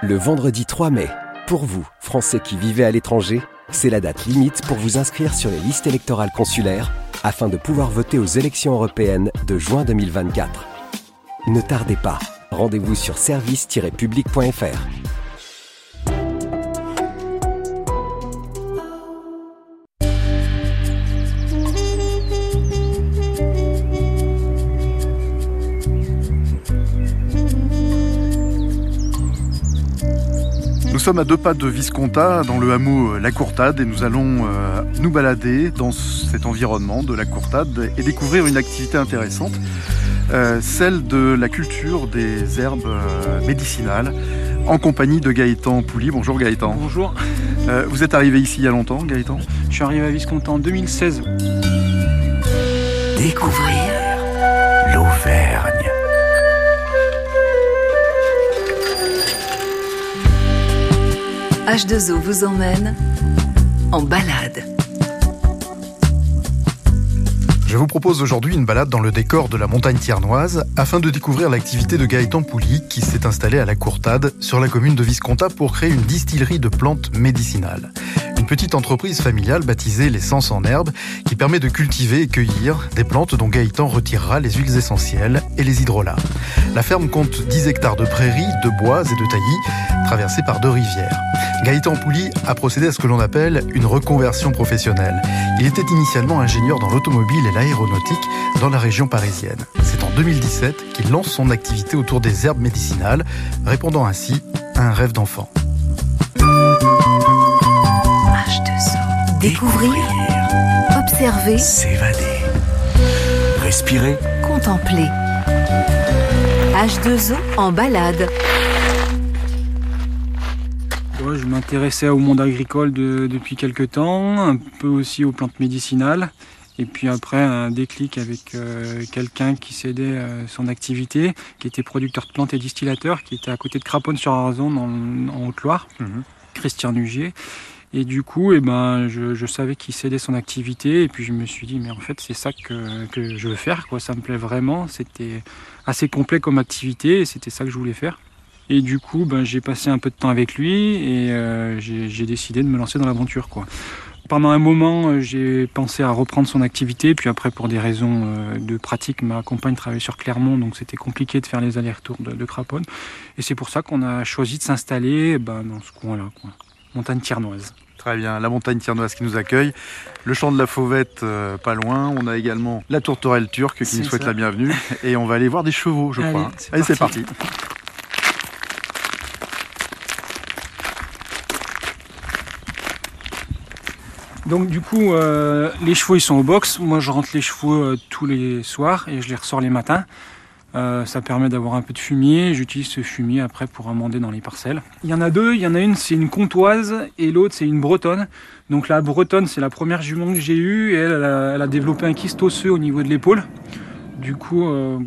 Le vendredi 3 mai, pour vous, Français qui vivez à l'étranger, c'est la date limite pour vous inscrire sur les listes électorales consulaires afin de pouvoir voter aux élections européennes de juin 2024. Ne tardez pas, rendez-vous sur service-public.fr. Nous sommes à 2 pas de Visconta, dans le hameau La Courtade, et nous allons nous balader dans cet environnement de La Courtade et découvrir une activité intéressante, celle de la culture des herbes médicinales, en compagnie de Gaëtan Pouli. Bonjour Gaëtan. Bonjour. Vous êtes arrivé ici il y a longtemps, Gaëtan ? Je suis arrivé à Visconta en 2016. Découvrir l'Auvergne. H2O vous emmène en balade. Je vous propose aujourd'hui une balade dans le décor de la montagne thiernoise afin de découvrir l'activité de Gaëtan Pouli qui s'est installé à La Courtade sur la commune de Visconta pour créer une distillerie de plantes médicinales. Une petite entreprise familiale baptisée l'Essence en Herbe qui permet de cultiver et cueillir des plantes dont Gaëtan retirera les huiles essentielles et les hydrolats. La ferme compte 10 hectares de prairies, de bois et de taillis traversés par 2 rivières. Gaëtan Pouli a procédé à ce que l'on appelle une reconversion professionnelle. Il était initialement ingénieur dans l'automobile et l'aéronautique dans la région parisienne. C'est en 2017 qu'il lance son activité autour des herbes médicinales, répondant ainsi à un rêve d'enfant. H2O. Découvrir, observer, S'évader. Respirer. contempler. H2O en balade. Ouais, je m'intéressais au monde agricole depuis quelques temps, un peu aussi aux plantes médicinales. Et puis après, un déclic avec quelqu'un qui cédait son activité, qui était producteur de plantes et distillateur, qui était à côté de Craponne-sur-Arzon en Haute-Loire, Christian Nugier. Et du coup, je savais qu'il cédait son activité et puis je me suis dit, mais en fait, c'est ça que je veux faire, quoi. Ça me plaît vraiment. C'était assez complet comme activité et c'était ça que je voulais faire. Et du coup, j'ai passé un peu de temps avec lui et j'ai décidé de me lancer dans l'aventure, quoi. Pendant un moment, j'ai pensé à reprendre son activité, puis après, pour des raisons de pratique, ma compagne travaillait sur Clermont, donc c'était compliqué de faire les allers-retours de Craponne. Et c'est pour ça qu'on a choisi de s'installer dans ce coin-là, quoi. Montagne thiernoise. Très bien, la montagne thiernoise qui nous accueille, le champ de la Fauvette pas loin, on a également la tourterelle turque qui nous souhaite la bienvenue, et on va aller voir des chevaux, je crois. Allez, c'est parti. Donc du coup, les chevaux ils sont au box. Moi je rentre les chevaux tous les soirs et je les ressors les matins. Ça permet d'avoir un peu de fumier. J'utilise ce fumier après pour amender dans les parcelles. Il y en a 2, il y en a une c'est une comtoise et l'autre c'est une bretonne. Donc la bretonne c'est la première jument que j'ai eue et elle a développé un kyste osseux au niveau de l'épaule. Du coup,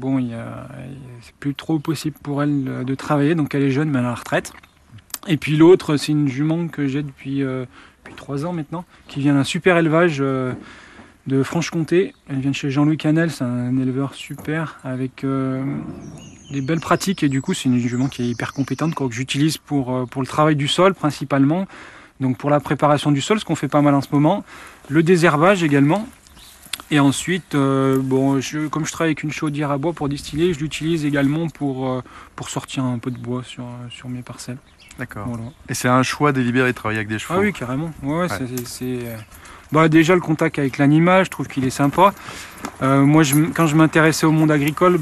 c'est plus trop possible pour elle de travailler, donc elle est jeune mais elle est à la retraite. Et puis l'autre c'est une jument que j'ai depuis 3 ans maintenant, qui vient d'un super élevage de Franche-Comté. Elle vient de chez Jean-Louis Canel, c'est un éleveur super avec des belles pratiques et du coup c'est une jument qui est hyper compétente, quoi, que j'utilise pour le travail du sol principalement, donc pour la préparation du sol, ce qu'on fait pas mal en ce moment, le désherbage également. Et ensuite, comme je travaille avec une chaudière à bois pour distiller, je l'utilise également pour sortir un peu de bois sur mes parcelles. D'accord. Voilà. Et c'est un choix délibéré de travailler avec des chevaux. Ah oui, carrément. Ouais. Déjà, le contact avec l'animal, je trouve qu'il est sympa. Moi, quand je m'intéressais au monde agricole,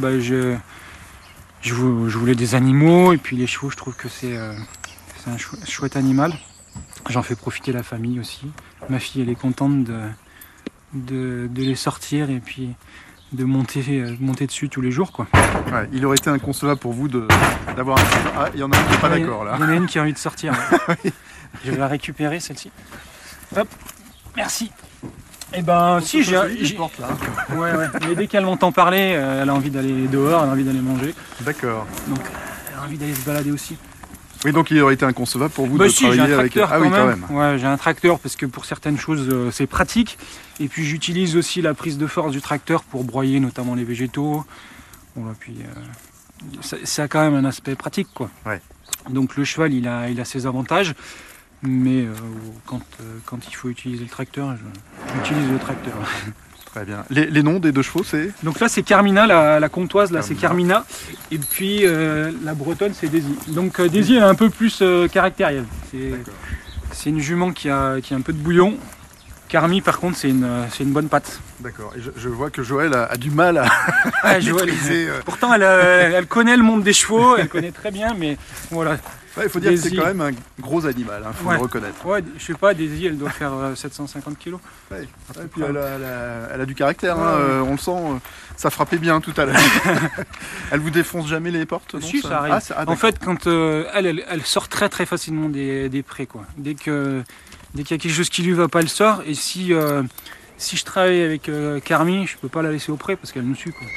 je voulais des animaux. Et puis les chevaux, je trouve que c'est un chouette animal. J'en fais profiter la famille aussi. Ma fille, elle est contente de les sortir et puis de monter dessus tous les jours, quoi. Ouais, il aurait été inconcevable pour vous d'avoir un... Ah, il y en a un qui n'est pas d'accord, là. Il y en a une qui a envie de sortir. Ouais. Je vais la récupérer, celle-ci. Hop, merci. Si, j'ai... porte, là. Ouais. Mais dès qu'elle m'entend parler, elle a envie d'aller dehors, elle a envie d'aller manger. D'accord. Donc, elle a envie d'aller se balader aussi. Oui, donc il aurait été inconcevable pour vous de travailler j'ai un avec... tracteur quand même. Ouais, j'ai un tracteur parce que pour certaines choses, c'est pratique. Et puis j'utilise aussi la prise de force du tracteur pour broyer notamment les végétaux. Bon, puis, ça a quand même un aspect pratique, quoi. Ouais. Donc le cheval, il a ses avantages, mais quand il faut utiliser le tracteur, j'utilise le tracteur. Très bien. Les noms des 2 chevaux, c'est? Donc là, c'est Carmina, la comtoise, là c'est Carmina, et puis la bretonne, c'est Daisy. Donc Daisy est un peu plus caractérielle. C'est une jument qui a un peu de bouillon. Carmi, par contre, c'est une bonne patte. D'accord. Et je vois que Joël a du mal à maîtriser. Pourtant, elle connaît le monde des chevaux, elle connaît très bien, mais voilà. Ouais, il faut dire que c'est quand même un gros animal, faut le reconnaître. Ouais, je sais pas, Daisy, elle doit faire 750 kg. Ouais. Et puis elle a du caractère, on le sent, ça frappait bien tout à l'heure. Elle vous défonce jamais les portes? Si, ça arrive. En fait, quand elle sort très très facilement des prés, quoi. Dès qu'il y a quelque chose qui lui va pas, elle sort. Et si je travaille avec Carmi, je peux pas la laisser au pré parce qu'elle nous suit, quoi.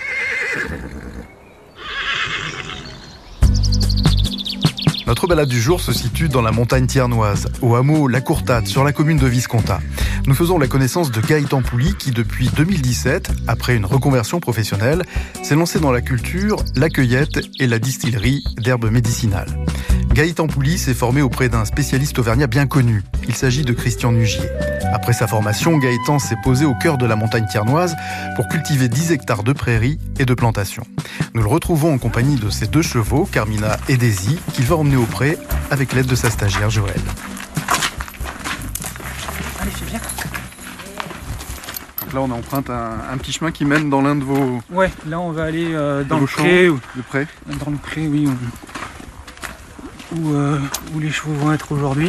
Notre balade du jour se situe dans la montagne thiernoise, au hameau La Courtade, sur la commune de Viscontat. Nous faisons la connaissance de Gaëtan Pouly qui, depuis 2017, après une reconversion professionnelle, s'est lancé dans la culture, la cueillette et la distillerie d'herbes médicinales. Gaëtan Pouly s'est formé auprès d'un spécialiste auvergnat bien connu. Il s'agit de Christian Nugier. Après sa formation, Gaëtan s'est posé au cœur de la montagne thiernoise pour cultiver 10 hectares de prairies et de plantations. Nous le retrouvons en compagnie de ses 2 chevaux, Carmina et Daisy, qu'il va emmener au pré avec l'aide de sa stagiaire Joël. Allez, c'est bien. Donc là, on emprunte un petit chemin qui mène dans l'un de vos... Ouais, là on va aller dans le pré. Le pré. Dans le pré, oui. Où les chevaux vont être aujourd'hui.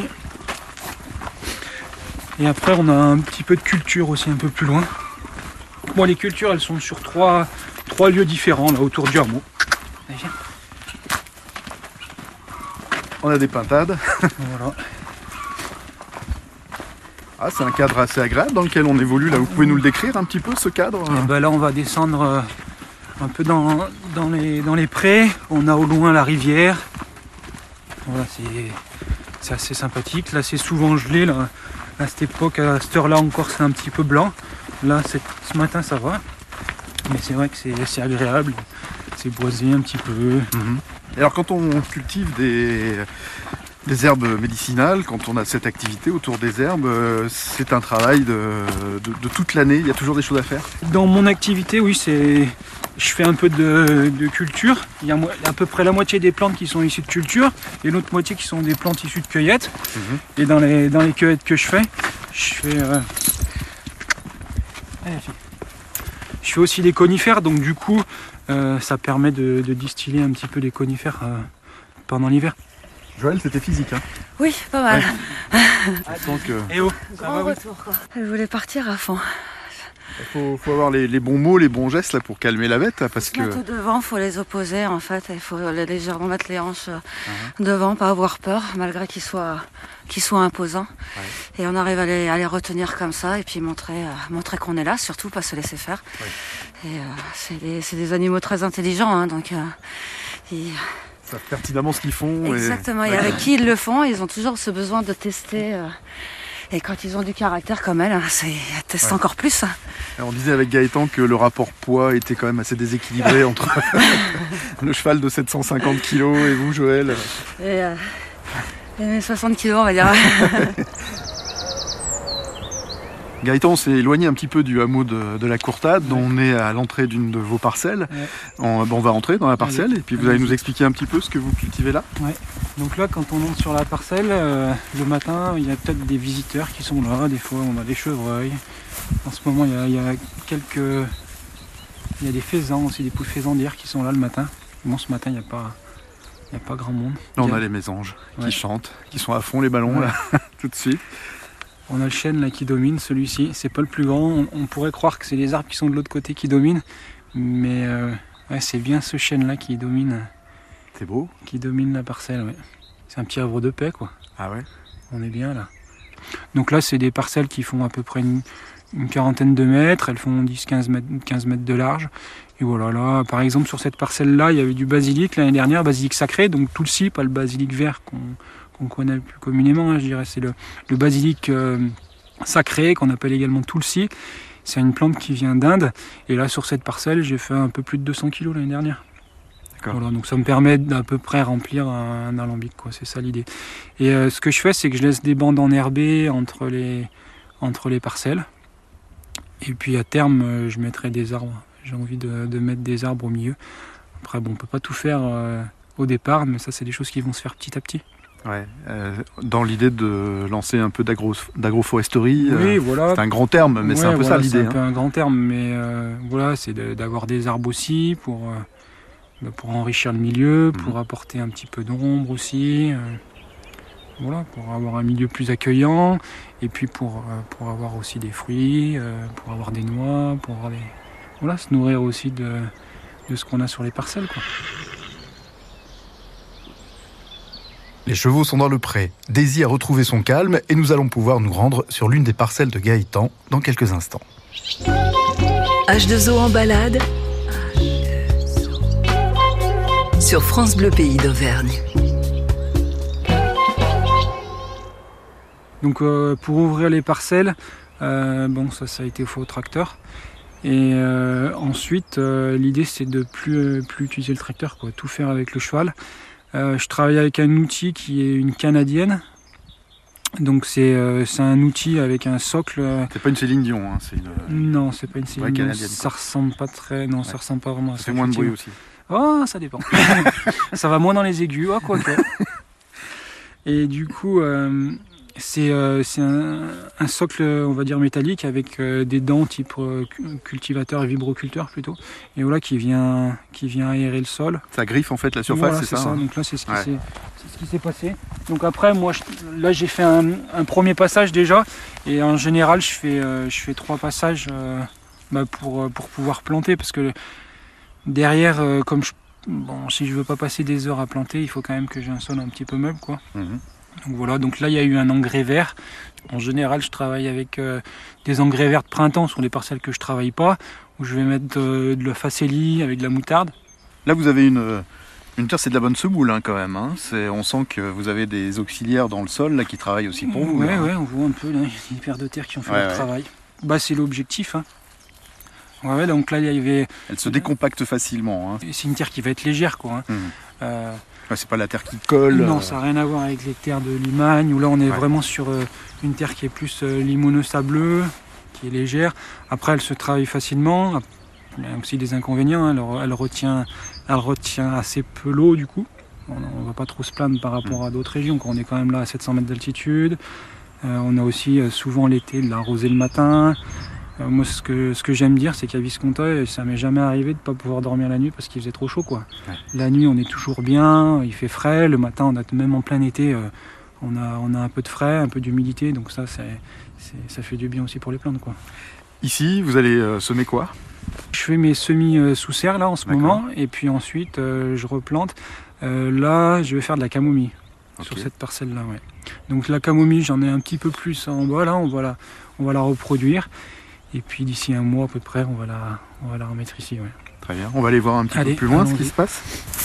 Et après, on a un petit peu de culture aussi un peu plus loin. Bon, les cultures, elles sont sur trois lieux différents, là, autour du hameau. Allez, viens. On a des pintades. Voilà. Ah, c'est un cadre assez agréable dans lequel on évolue. Là, vous pouvez nous le décrire un petit peu, ce cadre? Et ben là, on va descendre un peu dans les prés. On a au loin la rivière. Voilà, c'est assez sympathique. Là, c'est souvent gelé. Là. À cette époque, à cette heure-là encore, c'est un petit peu blanc. Là, ce matin, ça va. Mais c'est vrai que c'est agréable. C'est boisé un petit peu. Mm-hmm. Et alors, quand on cultive des herbes médicinales, quand on a cette activité autour des herbes, c'est un travail de toute l'année. Il y a toujours des choses à faire? Dans mon activité, oui, je fais un peu de culture. Il y a à peu près la moitié des plantes qui sont issues de culture et l'autre moitié qui sont des plantes issues de cueillette. Mm-hmm. Et dans les cueillettes que je fais aussi des conifères. Donc du coup, ça permet de distiller un petit peu les conifères pendant l'hiver. Joël, c'était physique, hein? Oui, pas mal. Ouais. Eh oh, ça Grand va, retour, quoi. Elle voulait partir à fond. Il faut avoir les bons mots, les bons gestes là, pour calmer la bête. Parce que... Tout devant, il faut les opposer en fait. Il faut légèrement mettre les hanches devant, pas avoir peur, malgré qu'ils soient imposants. Ouais. Et on arrive à les retenir comme ça et puis montrer qu'on est là, surtout pas se laisser faire. Ouais. Et c'est des animaux très intelligents, hein, donc ils savent pertinemment ce qu'ils font. Exactement, et avec qui ils le font, ils ont toujours ce besoin de tester. Et quand ils ont du caractère comme elle, c'est teste encore plus. Alors on disait avec Gaëtan que le rapport poids était quand même assez déséquilibré entre le cheval de 750 kg et vous, Joël. Et mes 60 kg, on va dire. Gaëtan s'est éloigné un petit peu du hameau de la Courtade, dont on est à l'entrée d'une de vos parcelles. Ouais. On va entrer dans la parcelle et puis vous allez nous expliquer un petit peu ce que vous cultivez là. Ouais. Donc là, quand on entre sur la parcelle, le matin, il y a peut-être des visiteurs qui sont là. Des fois, on a des chevreuils. En ce moment, il y a des faisans aussi, des poules faisandières qui sont là le matin. Bon, ce matin, il n'y a pas grand monde. Là, on a les mésanges qui chantent, qui sont à fond les ballons là, tout de suite. On a le chêne là qui domine, celui-ci. C'est pas le plus grand. On pourrait croire que c'est les arbres qui sont de l'autre côté qui dominent. Mais c'est bien ce chêne là qui domine. C'est beau. Qui domine la parcelle, ouais. C'est un petit havre de paix, quoi. Ah ouais. On est bien là. Donc là, c'est des parcelles qui font à peu près une quarantaine de mètres. Elles font 15 mètres de large. Et voilà, là, par exemple, sur cette parcelle-là, il y avait du basilic l'année dernière, basilic sacré. Donc tout le scie, pas le basilic vert qu'on connaît plus communément, hein, je dirais. C'est le basilic sacré, qu'on appelle également tulsi. C'est une plante qui vient d'Inde. Et là, sur cette parcelle, j'ai fait un peu plus de 200 kg l'année dernière. D'accord. Voilà, donc ça me permet d'à peu près remplir un alambic, quoi. C'est ça l'idée. Et ce que je fais, c'est que je laisse des bandes enherbées entre les parcelles. Et puis à terme, je mettrai des arbres. J'ai envie de mettre des arbres au milieu. Après, bon, on peut pas tout faire au départ, mais ça, c'est des choses qui vont se faire petit à petit. Ouais. Dans l'idée de lancer un peu d'agroforesterie, Oui, voilà. c'est un grand terme, mais Ouais, c'est un peu voilà, ça l'idée. C'est un peu un grand terme, mais voilà, c'est d'avoir des arbres aussi pour enrichir le milieu, pour apporter un petit peu d'ombre aussi. Voilà, pour avoir un milieu plus accueillant, et puis pour avoir aussi des fruits, pour avoir des noix, pour avoir voilà, se nourrir aussi de ce qu'on a sur les parcelles, quoi. Les chevaux sont dans le pré. Daisy a retrouvé son calme et nous allons pouvoir nous rendre sur l'une des parcelles de Gaëtan dans quelques instants. H2O en balade sur France Bleu Pays d'Auvergne. Donc pour ouvrir les parcelles, bon, ça a été fait au tracteur. Et ensuite, l'idée c'est de plus utiliser le tracteur, quoi, tout faire avec le cheval. Je travaille avec un outil qui est une canadienne. Donc c'est un outil avec un socle. C'est pas une Céline Dion, hein, c'est une... Non, c'est pas une Céline Dion. Ça ressemble pas très. Non, ouais. Ça ressemble pas vraiment à ça. Ça fait moins de bruit aussi. Oh, ça dépend. Ça va moins dans les aigus, oh, quoique. Et du coup, c'est un socle, on va dire, métallique avec des dents type cultivateur et vibroculteur plutôt. Et voilà, qui vient aérer le sol. Ça griffe en fait la surface, voilà, c'est ça, hein. Donc là, c'est ce qui s'est passé. Donc après, moi, là, j'ai fait un premier passage déjà. Et en général, je fais 3 passages pour pouvoir planter. Parce que derrière, si je veux pas passer des heures à planter, il faut quand même que j'ai un sol un petit peu meuble, quoi. Donc voilà, donc là il y a eu un engrais vert. En général, je travaille avec des engrais verts de printemps sur les parcelles que je travaille pas, où je vais mettre de la facélie avec de la moutarde. Là vous avez une terre, c'est de la bonne semoule, hein, quand même. Hein. On sent que vous avez des auxiliaires dans le sol là, qui travaillent aussi pour vous. Ouais, là. Ouais, on voit un peu là, une paire de terres qui ont fait leur travail. Bah, c'est l'objectif. Hein. Ouais, donc là il y avait. Elle se décompacte facilement. Hein. C'est une terre qui va être légère, quoi. Hein. C'est pas la terre qui colle. Non, ça n'a rien à voir avec les terres de Limagne, où là on est vraiment sur une terre qui est plus limoneux-sableux, qui est légère. Après, elle se travaille facilement. Il y a aussi des inconvénients. Hein. Elle retient assez peu l'eau, du coup. On ne va pas trop se plaindre par rapport à d'autres régions, quand on est quand même là à 700 mètres d'altitude. On a aussi souvent l'été de l'arroser le matin. Moi, ce que j'aime dire, c'est qu'à Visconta, ça m'est jamais arrivé de ne pas pouvoir dormir la nuit parce qu'il faisait trop chaud, quoi. Ouais. La nuit, on est toujours bien, il fait frais. Le matin, même en plein été, on a un peu de frais, un peu d'humidité. Donc ça fait du bien aussi pour les plantes, quoi. Ici, vous allez semer quoi ? Je fais mes semis sous serre là en ce moment, et puis ensuite je replante. Là, je vais faire de la camomille sur cette parcelle-là. Ouais. Donc la camomille, j'en ai un petit peu plus en bas là. On va la reproduire. Et puis d'ici un mois à peu près, on va la remettre ici. Ouais. Très bien. On va aller voir un petit peu plus loin ce qui se passe.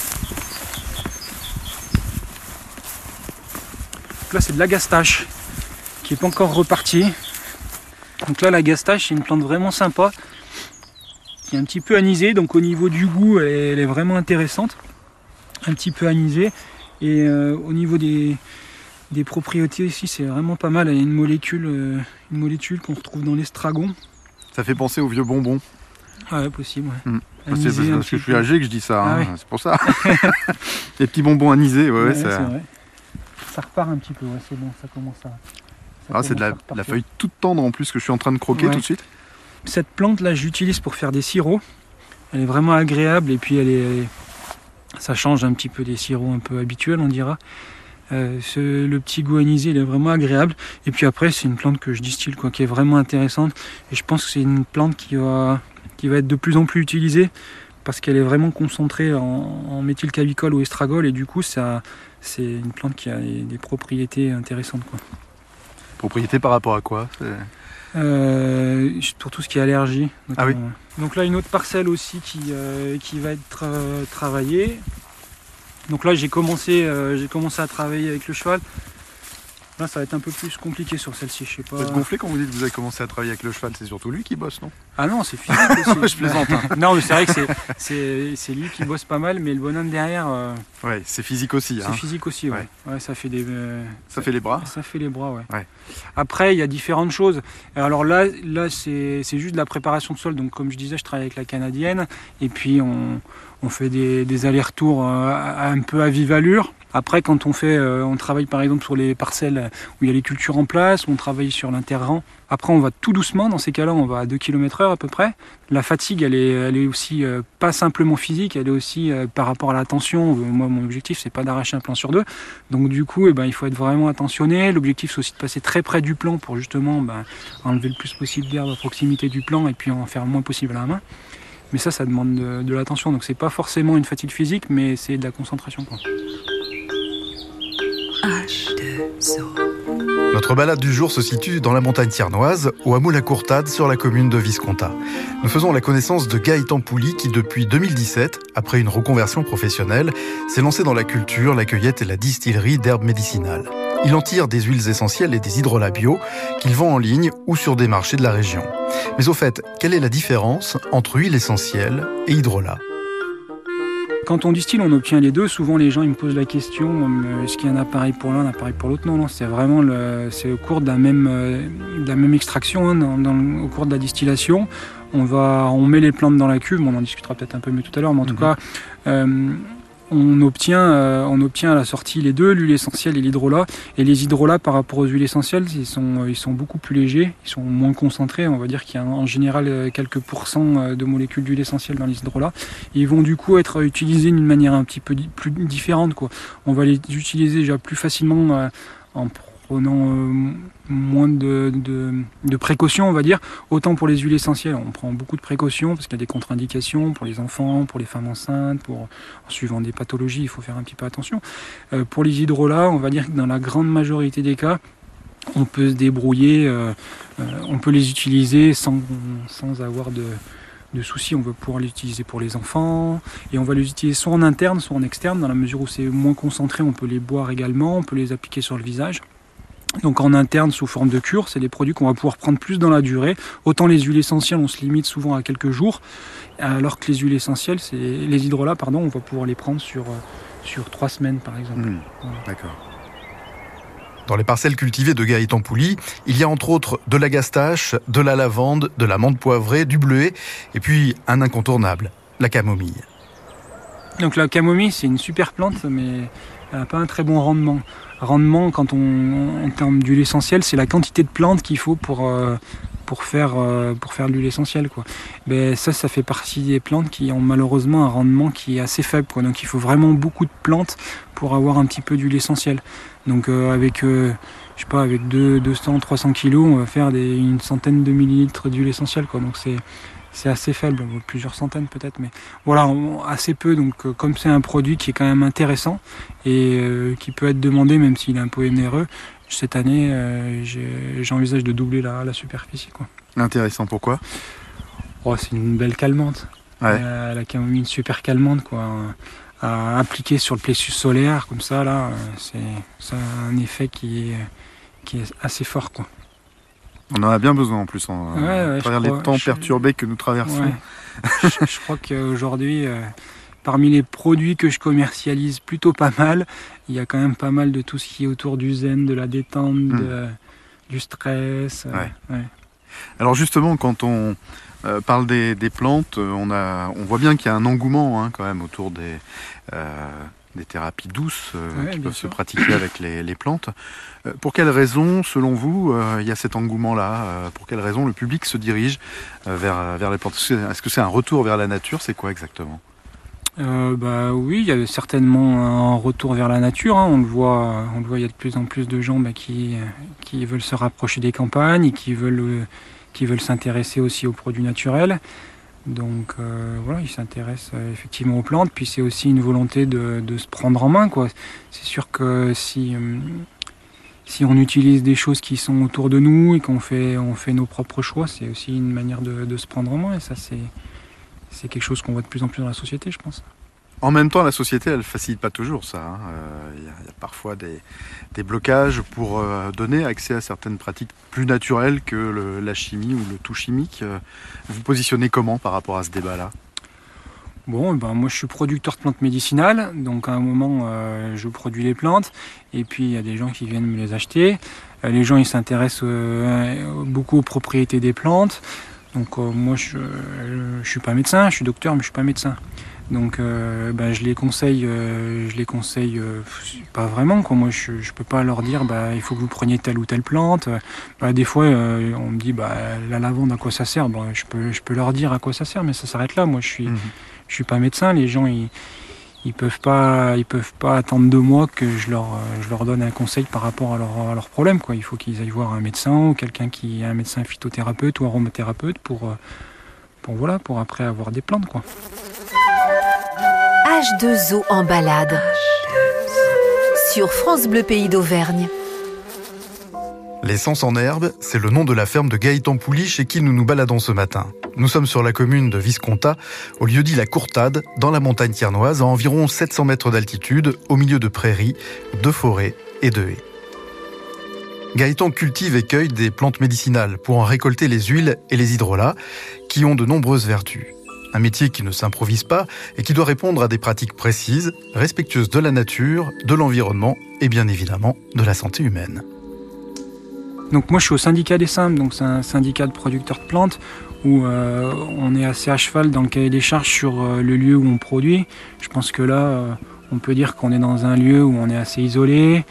Donc là, c'est de l'agastache qui n'est pas encore repartie. Donc là, l'agastache, c'est une plante vraiment sympa qui est un petit peu anisée. Donc au niveau du goût, elle est vraiment intéressante. Un petit peu anisée. Et au niveau des propriétés aussi, c'est vraiment pas mal. Elle a une molécule qu'on retrouve dans l'estragon. Ça fait penser aux vieux bonbons. Ouais, possible. Ouais. C'est parce que je suis âgé que je dis ça, hein. Ouais. C'est pour ça. Les petits bonbons anisés, ouais, c'est vrai. Ça repart un petit peu, ouais, c'est bon, ça commence à... c'est de la feuille toute tendre en plus que je suis en train de croquer tout de suite. Cette plante là, j'utilise pour faire des sirops. Elle est vraiment agréable et puis ça change un petit peu des sirops un peu habituels, on dira. Le petit goût anisé, il est vraiment agréable. Et puis après, c'est une plante que je distille, quoi, qui est vraiment intéressante. Et je pense que c'est une plante qui va être de plus en plus utilisée parce qu'elle est vraiment concentrée en méthylcavicol ou estragol. Et du coup, c'est une plante qui a des propriétés intéressantes, quoi. Propriétés par rapport à quoi ? Pour tout ce qui est allergie. Ah oui. Donc là, une autre parcelle aussi qui va être travaillée. Donc là, j'ai commencé à travailler avec le cheval. Là, ça va être un peu plus compliqué sur celle-ci, je sais pas. Vous êtes gonflé quand vous dites que vous avez commencé à travailler avec le cheval, c'est surtout lui qui bosse, non? Ah non, c'est physique aussi. Je plaisante. Non, mais c'est vrai que c'est lui qui bosse pas mal, mais le bonhomme derrière, Ouais, c'est physique aussi. c'est physique aussi, ouais. Ouais, ça fait des. Ça fait les bras. Ça fait les bras, ouais. Ouais. Après, il y a différentes choses. Alors là c'est juste de la préparation de sol. Donc, comme je disais, je travaille avec la canadienne, et puis on fait des allers-retours un peu à vive allure. Après, quand on travaille par exemple sur les parcelles où il y a les cultures en place, on travaille sur l'interrang. Après, on va tout doucement. Dans ces cas-là, on va à 2 km/h à peu près. La fatigue, elle est aussi pas simplement physique, elle est aussi par rapport à la tension. Moi, mon objectif, c'est pas d'arracher un plan sur 2. Donc du coup, il faut être vraiment attentionné. L'objectif, c'est aussi de passer très près du plan pour justement enlever le plus possible d'herbe à proximité du plan et puis en faire le moins possible à la main. Mais ça demande de l'attention. Donc c'est pas forcément une fatigue physique, mais c'est de la concentration, quoi. Notre balade du jour se situe dans la montagne thiernoise, au hameau La Courtade, sur la commune de Viscontat. Nous faisons la connaissance de Gaëtan Pouly qui, depuis 2017, après une reconversion professionnelle, s'est lancé dans la culture, la cueillette et la distillerie d'herbes médicinales. Il en tire des huiles essentielles et des hydrolats bio qu'il vend en ligne ou sur des marchés de la région. Mais au fait, quelle est la différence entre huile essentielle et hydrolat ? Quand on distille, on obtient les deux. Souvent, les gens ils me posent la question est-ce qu'il y a un appareil pour l'un, un appareil pour l'autre? Non, c'est vraiment c'est au cours de la même extraction, au cours de la distillation. On met les plantes dans la cuve. On en discutera peut-être un peu mieux tout à l'heure, mais en tout cas, on obtient à la sortie les deux, l'huile essentielle et l'hydrolat. Et les hydrolats, par rapport aux huiles essentielles, ils sont beaucoup plus légers, ils sont moins concentrés. On va dire qu'il y a en général quelques pourcents de molécules d'huile essentielle dans les hydrolats. Ils vont du coup être utilisés d'une manière un petit peu plus différente, quoi. On va les utiliser déjà plus facilement en prenant moins de précautions, on va dire. Autant pour les huiles essentielles, on prend beaucoup de précautions parce qu'il y a des contre-indications pour les enfants, pour les femmes enceintes, en suivant des pathologies, il faut faire un petit peu attention. Pour les hydrolats, on va dire que dans la grande majorité des cas, on peut se débrouiller, on peut les utiliser sans avoir de soucis. On va pouvoir les utiliser pour les enfants et on va les utiliser soit en interne, soit en externe. Dans la mesure où c'est moins concentré, on peut les boire également, on peut les appliquer sur le visage. Donc en interne sous forme de cure, c'est des produits qu'on va pouvoir prendre plus dans la durée. Autant les huiles essentielles, on se limite souvent à quelques jours, alors que les huiles essentielles, les hydrolats, on va pouvoir les prendre sur 3 semaines par exemple. Voilà. D'accord. Dans les parcelles cultivées de Gaëtan Pouly, il y a entre autres de la gastache, de la lavande, de la menthe poivrée, du bleuet, et puis un incontournable, la camomille. Donc la camomille, c'est une super plante, mais elle n'a pas un très bon rendement. En termes d'huile essentielle, c'est la quantité de plantes qu'il faut pour faire de l'huile essentielle, quoi. Mais ça fait partie des plantes qui ont malheureusement un rendement qui est assez faible, quoi. Donc il faut vraiment beaucoup de plantes pour avoir un petit peu d'huile essentielle. Donc avec 200-300 kilos, on va faire une centaine de millilitres d'huile essentielle, quoi. Donc c'est assez faible, plusieurs centaines peut-être, mais voilà, assez peu. Donc comme c'est un produit qui est quand même intéressant et qui peut être demandé même s'il est un peu onéreux, cette année j'envisage de doubler la superficie, quoi. Intéressant, pourquoi ? C'est une belle calmante. Ouais. La camomille, une super calmante, quoi. À appliquer sur le plexus solaire comme ça, là, ça a un effet qui est assez fort, quoi. On en a bien besoin en plus, à travers les temps perturbés que nous traversons. Ouais. Je crois qu'aujourd'hui, parmi les produits que je commercialise plutôt pas mal, il y a quand même pas mal de tout ce qui est autour du zen, de la détente, du stress. Ouais. Alors justement, quand on parle des plantes, on voit bien qu'il y a un engouement quand même autour des thérapies douces qui peuvent se pratiquer avec les plantes. Pour quelles raisons, selon vous, il y a cet engouement-là ? Pour quelles raisons le public se dirige vers les plantes ? Est-ce que c'est un retour vers la nature ? C'est quoi exactement ? Oui, il y a certainement un retour vers la nature. On le voit, il y a de plus en plus de gens qui veulent se rapprocher des campagnes et qui veulent s'intéresser aussi aux produits naturels. Donc ils s'intéressent effectivement aux plantes, puis c'est aussi une volonté de se prendre en main, quoi. C'est sûr que si on utilise des choses qui sont autour de nous et qu'on fait nos propres choix, c'est aussi une manière de se prendre en main, et ça c'est quelque chose qu'on voit de plus en plus dans la société, je pense. En même temps, la société, elle ne facilite pas toujours ça. Il y a parfois des blocages pour donner accès à certaines pratiques plus naturelles que la chimie ou le tout chimique. Vous vous positionnez comment par rapport à ce débat-là ? Bon, moi je suis producteur de plantes médicinales, donc à un moment je produis les plantes, et puis il y a des gens qui viennent me les acheter. Les gens ils s'intéressent beaucoup aux propriétés des plantes. Donc moi je suis pas médecin, je suis docteur mais je suis pas médecin. Donc je les conseille pas vraiment quoi. Moi je peux pas leur dire il faut que vous preniez telle ou telle plante. Des fois on me dit la lavande à quoi ça sert. Je peux leur dire à quoi ça sert, mais ça s'arrête là. Moi je suis pas médecin. Les gens ils peuvent pas attendre de moi que je leur donne un conseil par rapport à leur problème quoi. Il faut qu'ils aillent voir un médecin ou quelqu'un qui est un médecin phytothérapeute ou aromathérapeute pour après avoir des plantes quoi. H2O en balade sur France Bleu Pays d'Auvergne. L'essence en herbe, c'est le nom de la ferme de Gaëtan Pouly chez qui nous nous baladons ce matin. Nous sommes sur la commune de Viscontat, au lieu-dit la Courtade, dans la montagne thiernoise, à environ 700 mètres d'altitude, au milieu de prairies, de forêts et de haies. Gaëtan cultive et cueille des plantes médicinales pour en récolter les huiles et les hydrolats, qui ont de nombreuses vertus. Un métier qui ne s'improvise pas et qui doit répondre à des pratiques précises, respectueuses de la nature, de l'environnement et bien évidemment de la santé humaine. Donc moi je suis au syndicat des Simples, donc c'est un syndicat de producteurs de plantes où on est assez à cheval dans le cahier des charges sur le lieu où on produit. Je pense que là on peut dire qu'on est dans un lieu où on est assez isolé,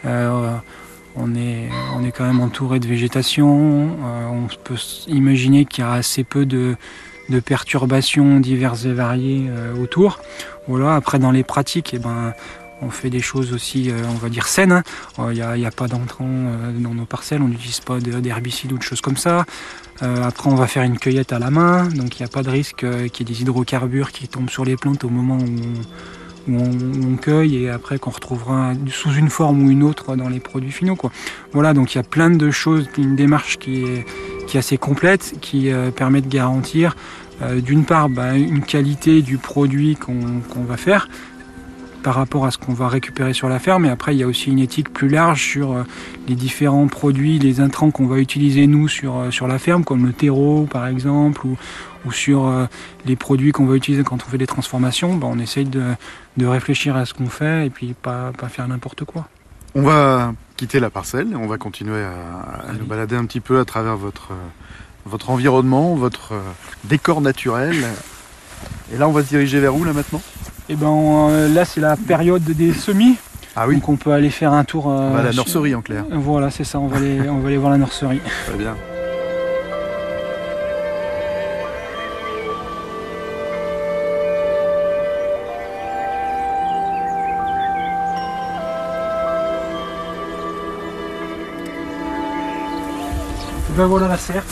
on est quand même entouré de végétation, on peut imaginer qu'il y a assez peu de perturbations diverses et variées autour. Voilà. Après dans les pratiques, on fait des choses aussi, on va dire saines. Il n'y a pas d'entrants dans nos parcelles, on n'utilise pas d'herbicides ou de choses comme ça. Après on va faire une cueillette à la main, donc il n'y a pas de risque qu'il y ait des hydrocarbures qui tombent sur les plantes au moment où on cueille et après qu'on retrouvera sous une forme ou une autre dans les produits finaux quoi. Voilà, donc il y a plein de choses, une démarche qui est assez complète, qui permet de garantir d'une part une qualité du produit qu'on va faire par rapport à ce qu'on va récupérer sur la ferme, et après il y a aussi une éthique plus large sur les différents produits, les intrants qu'on va utiliser nous sur la ferme, comme le terreau par exemple, ou sur les produits qu'on va utiliser quand on fait des transformations. On essaye de réfléchir à ce qu'on fait et puis pas faire n'importe quoi. On va quitter la parcelle et on va continuer à nous balader un petit peu à travers votre environnement, votre décor naturel. Et là on va se diriger vers où là maintenant ? Là c'est la période des semis. Ah oui. Donc on peut aller faire un tour. On va à la nurserie en clair. Voilà, c'est ça, on va aller voir la nurserie. Très bien. Voilà la serre.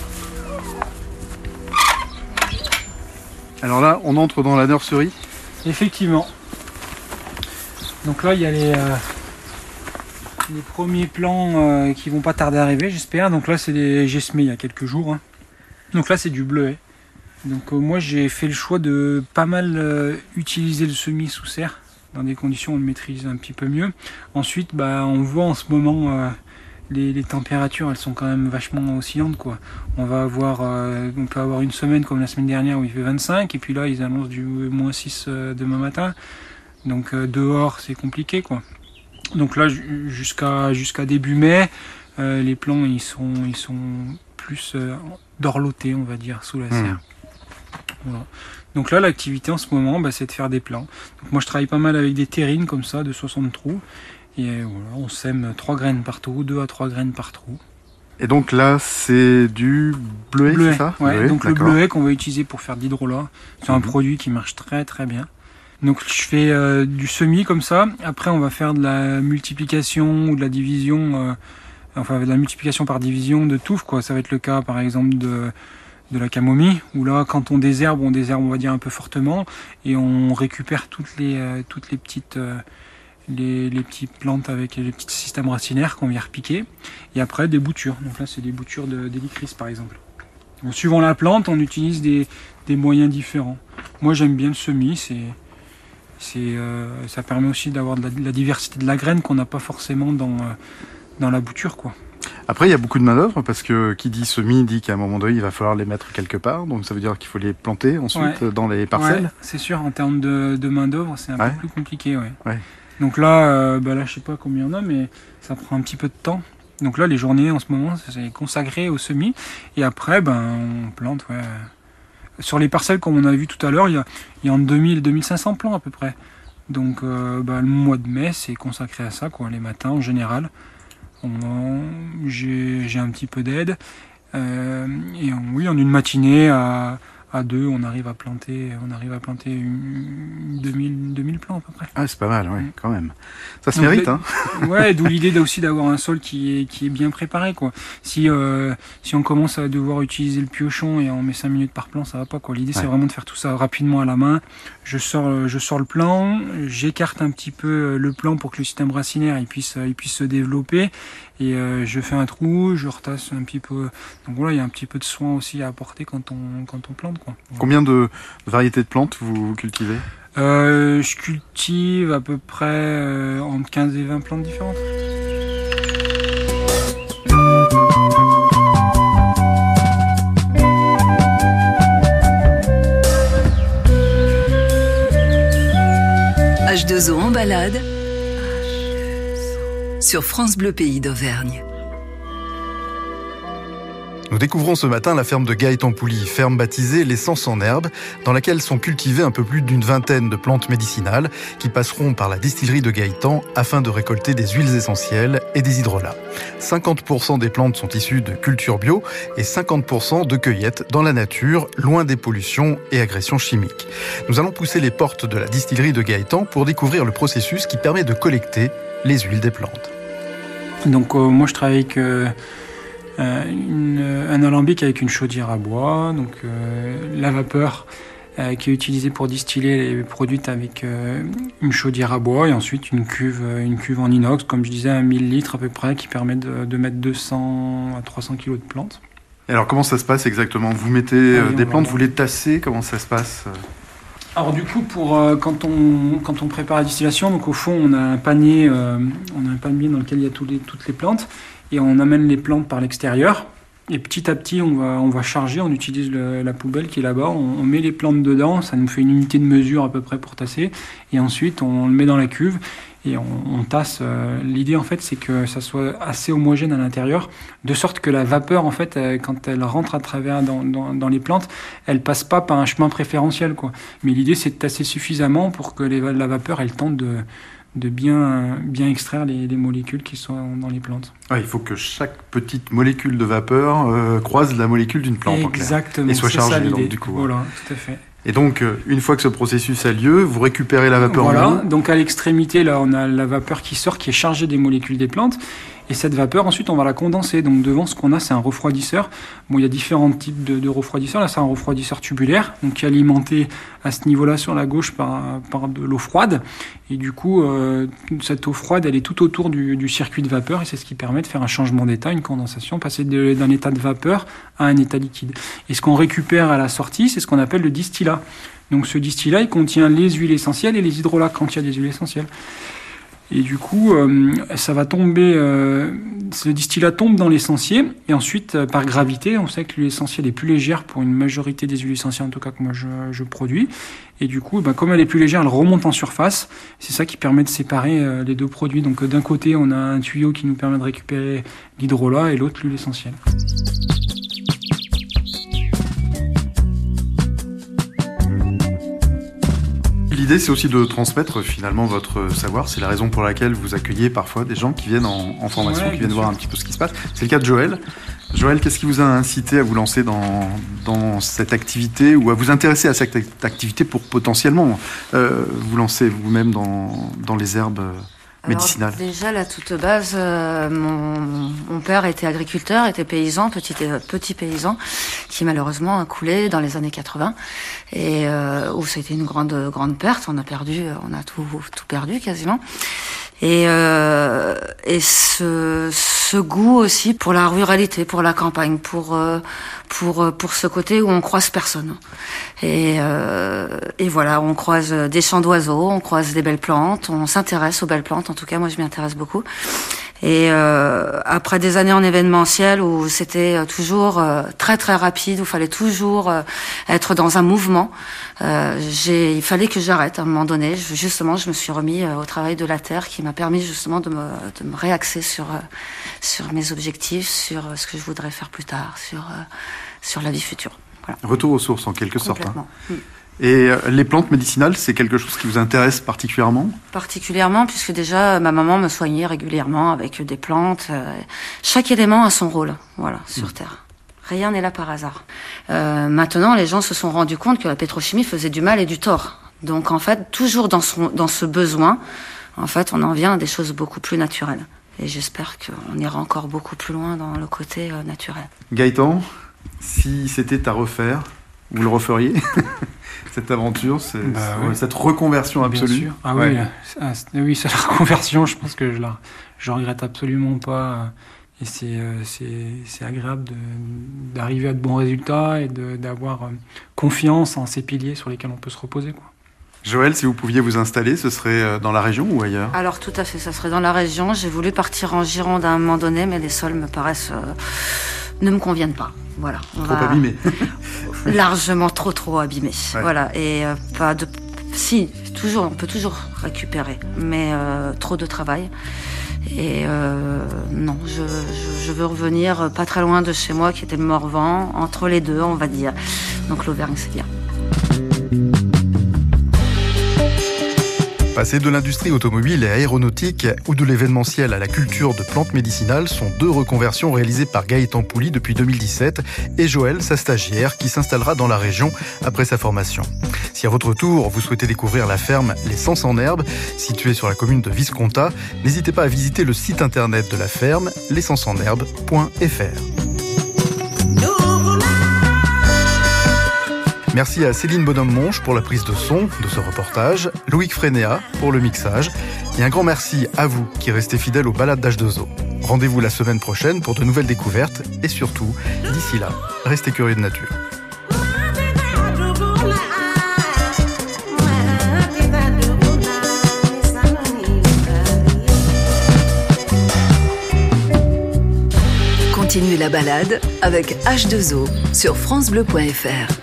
Alors là, on entre dans la nurserie. Effectivement. Donc là, il y a les premiers plants qui vont pas tarder à arriver, j'espère. Donc là, j'ai semé il y a quelques jours. Donc là, c'est du bleuet. Donc moi, j'ai fait le choix de pas mal utiliser le semis sous serre. Dans des conditions où on le maîtrise un petit peu mieux. Ensuite, on voit en ce moment... Les températures, elles sont quand même vachement oscillantes quoi. On peut avoir une semaine comme la semaine dernière où il fait 25 et puis là ils annoncent du -6 demain matin. Donc dehors c'est compliqué quoi. Donc là jusqu'à début mai, les plants ils sont plus dorlotés on va dire sous la serre. Voilà. Donc là l'activité en ce moment c'est de faire des plants. Donc moi je travaille pas mal avec des terrines comme ça de 60 trous. Et voilà, on sème 3 graines par trou, 2 à 3 graines par trou. Et donc là, c'est du bleuet, c'est ça ? Ouais, donc le bleuet qu'on va utiliser pour faire de l'hydrolat. C'est un produit qui marche très très bien. Donc je fais du semis comme ça. Après, on va faire de la multiplication ou de la division, de la multiplication par division de touffes, quoi. Ça va être le cas, par exemple, de la camomille, où là, quand on désherbe, on va dire un peu fortement, et on récupère toutes les petites... les petites plantes avec les petits systèmes racinaires qu'on vient repiquer. Et après, des boutures. Donc là, c'est des boutures d'hélicris, par exemple. Donc, suivant la plante, on utilise des moyens différents. Moi, j'aime bien le semis. Ça permet aussi d'avoir de la diversité de la graine qu'on n'a pas forcément dans la bouture, quoi. Après, il y a beaucoup de main-d'œuvre parce que qui dit semis dit qu'à un moment donné, il va falloir les mettre quelque part. Donc ça veut dire qu'il faut les planter ensuite dans les parcelles. Ouais, c'est sûr, en termes de main-d'œuvre, c'est un peu plus compliqué. Ouais. Ouais. Donc là, je sais pas combien il y en a, mais ça prend un petit peu de temps. Donc là, les journées en ce moment, c'est consacré au semis. Et après, on plante. Ouais. Sur les parcelles, comme on a vu tout à l'heure, il y a entre 2000 et 2500 plants à peu près. Donc le mois de mai, c'est consacré à ça, quoi, les matins en général. J'ai un petit peu d'aide. Et en une matinée à deux, on arrive à planter 2000 plants à peu près. Ah, c'est pas mal, oui, quand même. Ça se mérite, hein. Ouais, d'où l'idée aussi d'avoir un sol qui est bien préparé, quoi. Si on commence à devoir utiliser le piochon et on met 5 minutes par plan, ça va pas, quoi. L'idée, c'est vraiment de faire tout ça rapidement à la main. Je sors le plan, j'écarte un petit peu le plan pour que le système racinaire il puisse se développer. Et je fais un trou, je retasse un petit peu. Donc voilà, il y a un petit peu de soin aussi à apporter quand on plante, quoi. Voilà. Combien de variétés de plantes vous cultivez ? Je cultive à peu près entre 15 et 20 plantes différentes. H2O en balade sur France Bleu Pays d'Auvergne. Nous découvrons ce matin la ferme de Gaëtan Pouly, ferme baptisée l'Essence en herbe, dans laquelle sont cultivées un peu plus d'une vingtaine de plantes médicinales qui passeront par la distillerie de Gaëtan afin de récolter des huiles essentielles et des hydrolats. 50% des plantes sont issues de cultures bio et 50% de cueillettes dans la nature, loin des pollutions et agressions chimiques. Nous allons pousser les portes de la distillerie de Gaëtan pour découvrir le processus qui permet de collecter les huiles des plantes. Donc moi je travaille avec un alambic avec une chaudière à bois, donc la vapeur qui est utilisée pour distiller est produite avec une chaudière à bois et ensuite une cuve en inox, comme je disais, 1000 litres à peu près, qui permet de mettre 200 à 300 kg de plantes. Et alors comment ça se passe exactement ? Vous mettez des plantes, vous les tassez, comment ça se passe ? Alors du coup, quand on prépare la distillation, donc au fond on a un panier dans lequel il y a toutes les plantes. Et on amène les plantes par l'extérieur. Et petit à petit, on va charger, on utilise la poubelle qui est là-bas, on met les plantes dedans, ça nous fait une unité de mesure à peu près pour tasser. Et ensuite, on le met dans la cuve et on tasse. L'idée, en fait, c'est que ça soit assez homogène à l'intérieur, de sorte que la vapeur, en fait, quand elle rentre à travers dans les plantes, elle passe pas par un chemin préférentiel, quoi. Mais l'idée, c'est de tasser suffisamment pour que la vapeur, elle tente de bien extraire les molécules qui sont dans les plantes. Il faut que chaque petite molécule de vapeur croise la molécule d'une plante. Exactement, et soit chargée, ça, l'idée. donc, du coup. Voilà, tout à fait. Et donc, une fois que ce processus a lieu, vous récupérez la vapeur en haut. Donc à l'extrémité, là, on a la vapeur qui sort, qui est chargée des molécules des plantes. Et cette vapeur, ensuite, on va la condenser. Donc devant, ce qu'on a, c'est un refroidisseur. Bon, il y a différents types de refroidisseurs. Là, c'est un refroidisseur tubulaire, donc qui est alimenté à ce niveau-là sur la gauche par de l'eau froide. Et du coup, cette eau froide, elle est tout autour du circuit de vapeur. Et c'est ce qui permet de faire un changement d'état, une condensation, passer d'un état de vapeur à un état liquide. Et ce qu'on récupère à la sortie, c'est ce qu'on appelle le distillat. Donc ce distillat, il contient les huiles essentielles et les hydrolats quand il y a des huiles essentielles. Et du coup, ça va tomber, ce distillat tombe dans l'essentiel, et ensuite, par gravité, on sait que l'huile essentielle est plus légère pour une majorité des huiles essentielles, en tout cas que moi je produis. Et du coup, comme elle est plus légère, elle remonte en surface. C'est ça qui permet de séparer les deux produits. Donc d'un côté, on a un tuyau qui nous permet de récupérer l'hydrolat et l'autre l'huile essentielle. L'idée, c'est aussi de transmettre finalement votre savoir. C'est la raison pour laquelle vous accueillez parfois des gens qui viennent en formation, qui viennent voir un petit peu ce qui se passe. C'est le cas de Joël. Joël, qu'est-ce qui vous a incité à vous lancer dans cette activité ou à vous intéresser à cette activité pour potentiellement vous lancer vous-même dans les herbes médicinales? Alors, déjà, la toute base, mon père était agriculteur, était paysan, petit paysan, qui malheureusement a coulé dans les années 80 et où c'était une grande perte. On a tout perdu quasiment. Et ce goût aussi pour la ruralité, pour la campagne, pour ce côté où on croise personne. Et voilà, on croise des chants d'oiseaux, on croise des belles plantes, on s'intéresse aux belles plantes. En tout cas, moi, je m'y intéresse beaucoup. Et après des années en événementiel où c'était toujours très très rapide, où il fallait toujours être dans un mouvement, il fallait que j'arrête à un moment donné. Justement, je me suis remis au travail de la terre, qui m'a permis justement de me réaxer sur mes objectifs, sur ce que je voudrais faire plus tard, sur la vie future. Voilà. Retour aux sources en quelque sorte. Complètement. Et les plantes médicinales, c'est quelque chose qui vous intéresse particulièrement ? Particulièrement, puisque déjà ma maman me soignait régulièrement avec des plantes. Chaque élément a son rôle, voilà, sur Terre. Rien n'est là par hasard. Maintenant, les gens se sont rendus compte que la pétrochimie faisait du mal et du tort. Donc en fait, toujours dans ce besoin, en fait, on en vient à des choses beaucoup plus naturelles. Et j'espère qu'on ira encore beaucoup plus loin dans le côté naturel. Gaëtan, si c'était à refaire, vous le referiez ? Cette aventure, cette reconversion absolue. Bien sûr. Ah ouais. Oui, c'est la reconversion. Je pense que je regrette absolument pas. Et c'est agréable d'arriver à de bons résultats et d'avoir confiance en ces piliers sur lesquels on peut se reposer, quoi. Joël, si vous pouviez vous installer, ce serait dans la région ou ailleurs ? Alors tout à fait, ça serait dans la région. J'ai voulu partir en Gironde à un moment donné, mais les sols me paraissent ne me conviennent pas. Voilà. Trop abîmés. Largement trop abîmés. Ouais. Voilà. Et pas de. Si, toujours, on peut toujours récupérer, mais trop de travail. Et non, je veux revenir pas très loin de chez moi, qui était le Morvan, entre les deux, on va dire. Donc l'Auvergne, c'est bien. Passer de l'industrie automobile et aéronautique ou de l'événementiel à la culture de plantes médicinales sont 2 reconversions réalisées par Gaëtan Pouly depuis 2017 et Joël, sa stagiaire, qui s'installera dans la région après sa formation. Si à votre tour, vous souhaitez découvrir la ferme Les Sens en Herbe, située sur la commune de Viscontat, n'hésitez pas à visiter le site internet de la ferme, lessensenherbe.fr. Merci à Céline Bonhomme-Monge pour la prise de son de ce reportage, Loïc Frénéat pour le mixage, et un grand merci à vous qui restez fidèles aux balades d'H2O. Rendez-vous la semaine prochaine pour de nouvelles découvertes, et surtout, d'ici là, restez curieux de nature. Continuez la balade avec H2O sur francebleu.fr.